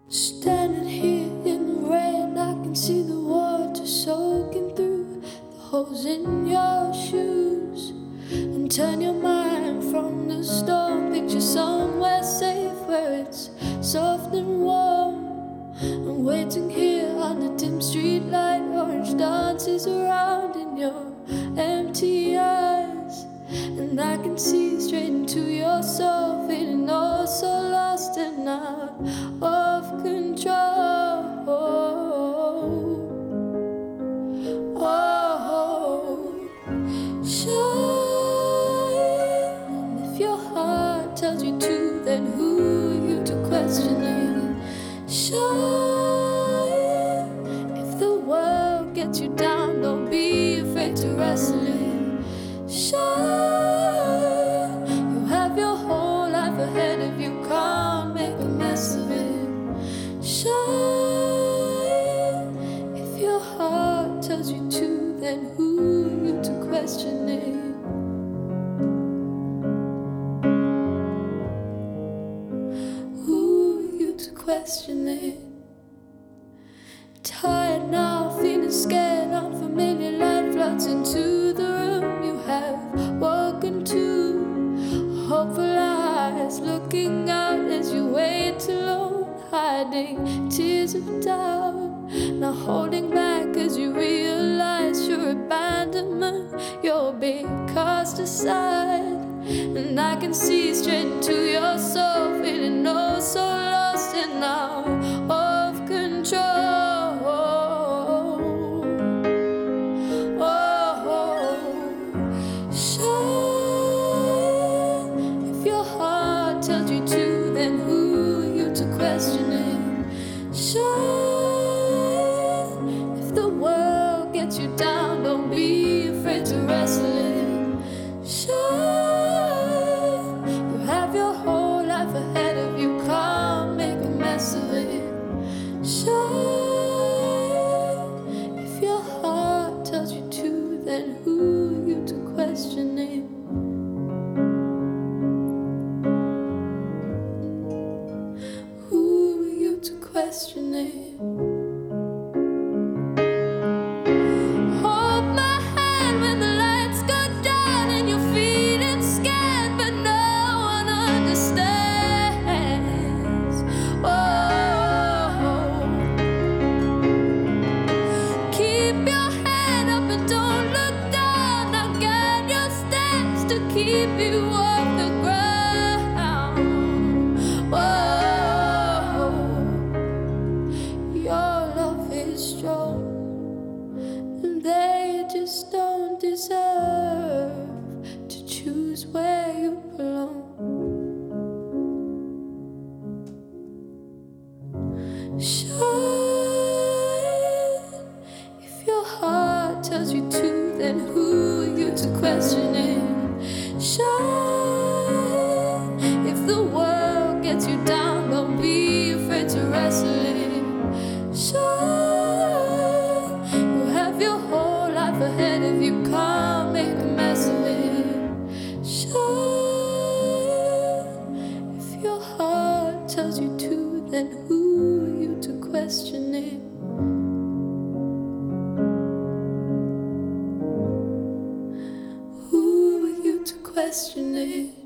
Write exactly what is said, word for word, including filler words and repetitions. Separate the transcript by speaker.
Speaker 1: Standing here in the rain, I can see the water soaking through the holes in your shoes. And turn your mind from the storm, picture somewhere safe where it's soft and warm. I'm waiting here on the dim street light, orange dances around in your empty eyes. And I can see straight into your soul, feeling oh so lost and out of control. Oh, shine. If your heart tells you to, then who are you to question it? Shine. If the world gets you down, don't be afraid to wrestle it. Shine. You have your whole life ahead of you, can't make a mess of it. Shine. If your heart tells you to, then who are you to question it? Who are you to question it? Tired now, feeling scared, unfamiliar light floods into the room you have woken to. Hopeful eyes looking out as you wait alone, hiding tears of doubt, now holding back as you realize your abandonment, you're being cast aside. And I can see straight into your soul, feeling oh so lost and out of control. Tells you to, then who are you to question it? Shine. If the world gets you down, don't be afraid to wrestle it. Shine. You have your whole life ahead of you, can't make a mess of it. Shine. If your heart tells you to, then who are you to question it? Question it. Hold my hand when the lights go down and you're feeling scared, but no one understands. Oh, keep your head up and don't look down. Now guide your steps to keep you off the ground. Oh, strong, and they just don't deserve to choose where you belong. Shine. If your heart tells you to, then who are you to question it? Shine. If the world gets you down, don't be afraid to wrestle it. Shine. Your whole life ahead of you, can't make a mess of it. Shine. If your heart tells you to, then who are you to question it? Who are you to question it?